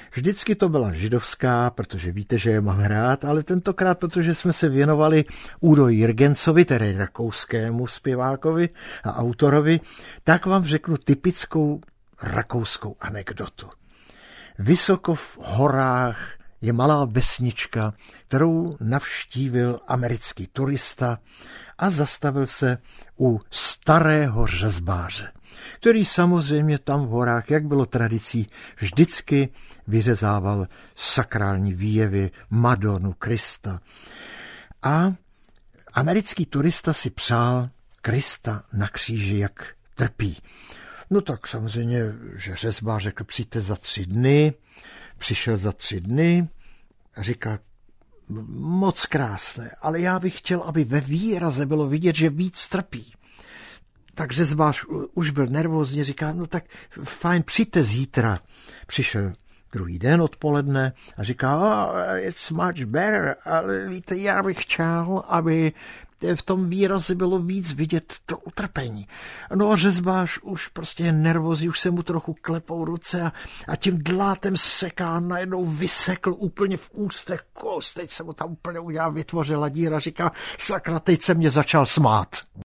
Vždycky to byla židovská, protože víte, že je mám rád, ale tentokrát, protože jsme se věnovali Udo Jürgensovi, tedy rakouskému zpěvákovi a autorovi, tak vám řeknu typickou rakouskou anekdotu. Vysoko v horách je malá vesnička, kterou navštívil americký turista a zastavil se u starého řezbáře, který samozřejmě tam v horách, jak bylo tradicí, vždycky vyřezával sakrální výjevy, Madonu, Krista. A americký turista si přál Krista na kříži, jak trpí. No tak samozřejmě, že řezbář řekl, přijďte za 3 dny, přišel za 3 dny a říkal, moc krásné, ale já bych chtěl, aby ve výraze bylo vidět, že víc trpí. Tak řezbář už byl nervózní, říká, no tak fajn, přijďte zítra. Přišel druhý den odpoledne a říká, it's much better, ale víte, já bych chtěl, aby v tom výrazi bylo víc vidět to utrpení. No a řezbář už prostě je nervózní, už se mu trochu klepou ruce a tím dlátem seká, najednou vysekl úplně v ústech kost, teď se mu tam úplně udělal, vytvořila díra, říká, sakra, teď se mě začal smát.